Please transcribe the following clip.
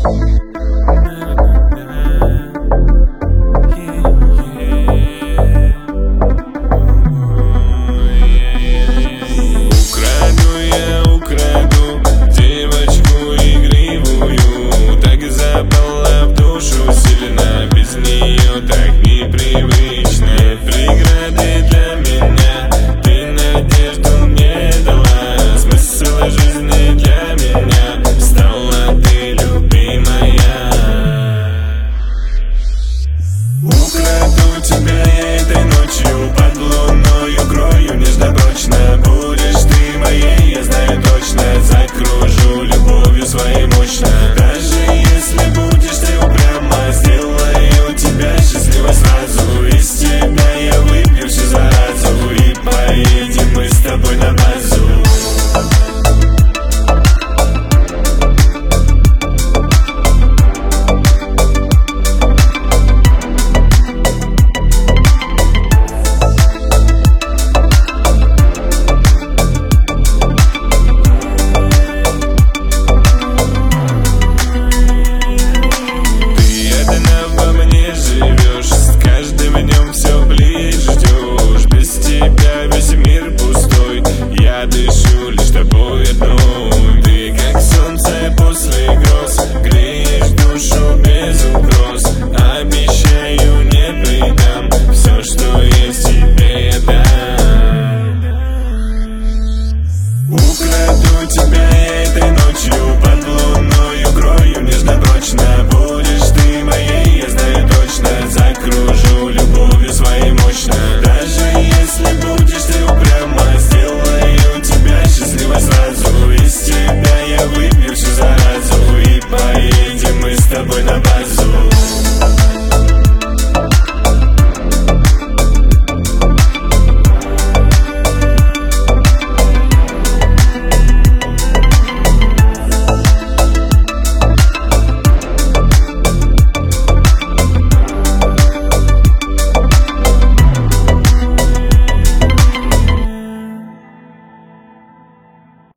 Украду тебя я этой ночью, под луною крою нежно-прочно. Будешь ты моей, я знаю точно, закружу любовью своей мощно. Даже если будешь ты упряма, сделаю тебя счастливой сразу.